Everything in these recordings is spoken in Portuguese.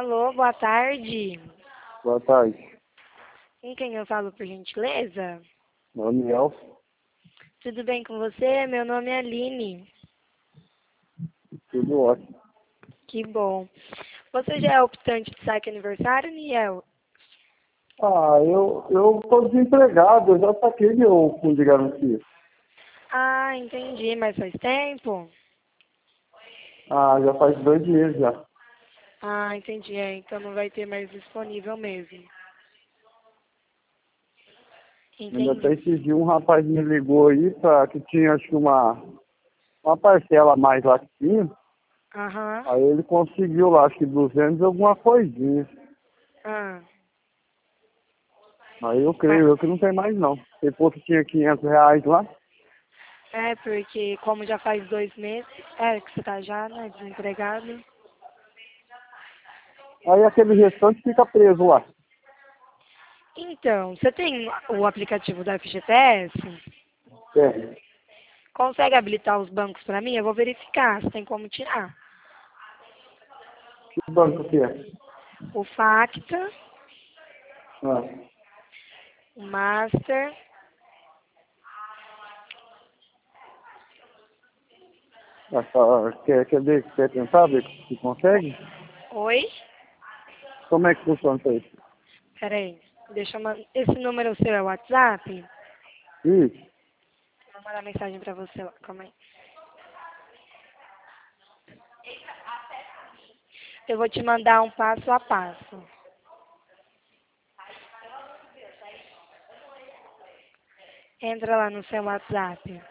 Alô, boa tarde. Boa tarde. Com quem eu falo, por gentileza? Daniel. Tudo bem com você? Meu nome é Aline. Tudo ótimo. Que bom. Você já é optante de saque aniversário, Niel? Eu tô desempregado, eu já saquei meu fundo de garantia. Ah, entendi, mas faz tempo? Já faz 2 meses já. Ah, entendi, então não vai ter mais disponível mesmo. Ainda até Entendi. esses dias um rapaz me ligou aí que tinha acho que uma parcela a mais lá que tinha. Aham. Aí ele conseguiu lá, acho que 200 e alguma coisinha. Ah, Aí eu mas creio eu que não tem mais não. Depois que tinha R$ 500 lá. é porque como já faz 2 meses, que você tá já, né, desempregado. Aí aquele restante fica preso lá. Então, você tem o aplicativo da FGTS? É. Consegue habilitar os bancos para mim? Eu vou verificar se tem como tirar. Que banco que é? O Facta, Ah. o Master. Quer tentar ver se consegue? Oi? Como é que funciona isso aí? Peraí, deixa eu mandar. Esse número seu é o WhatsApp? Isso. Vou mandar mensagem para você lá, calma aí. Eu vou te mandar um passo a passo. Entra lá no seu WhatsApp.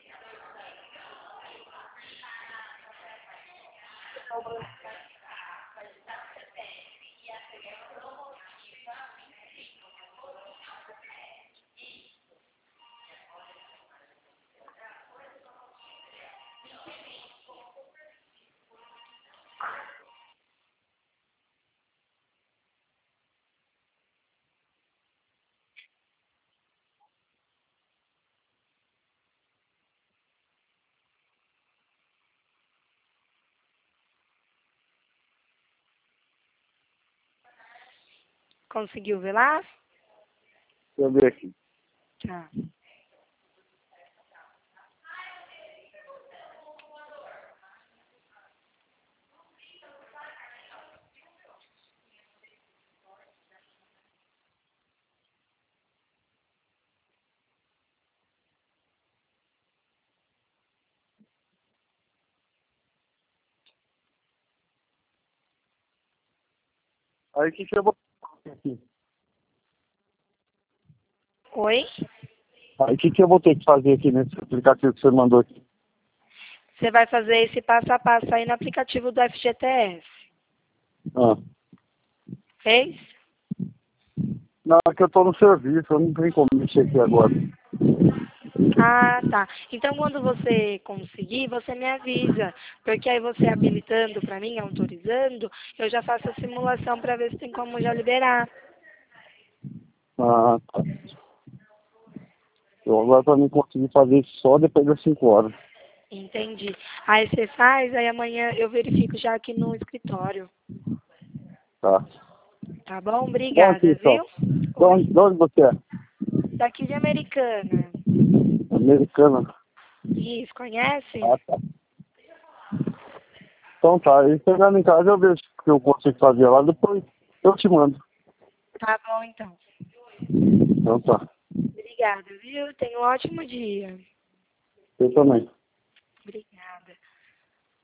Conseguiu ver lá? Deixa eu ver aqui. Tá. Aí o que eu vou fazer aqui? Oi? Aí o que eu vou ter que fazer aqui nesse aplicativo que você mandou aqui? Você vai fazer esse passo a passo aí no aplicativo do FGTS. Ah. Fez? Não, é que eu tô no serviço, eu não tenho como mexer aqui agora. Ah, tá. Então, quando você conseguir, você me avisa. Porque aí você habilitando para mim, autorizando, eu já faço a simulação para ver se tem como já liberar. Tá. Eu agora pra mim conseguir fazer isso só depois das 5 horas. Entendi. Aí você faz, aí amanhã eu verifico já aqui no escritório. Tá. Tá bom? Bom aqui, Obrigada, então. viu? De Oi? onde você é? Daqui de Americana. Americana. Isso, conhece? Tá. Então tá, e chegando em casa eu vejo o que eu consigo fazer lá, depois eu te mando. Tá bom, então. Então tá. Obrigada, viu? Tenha um ótimo dia. Eu também. Obrigada.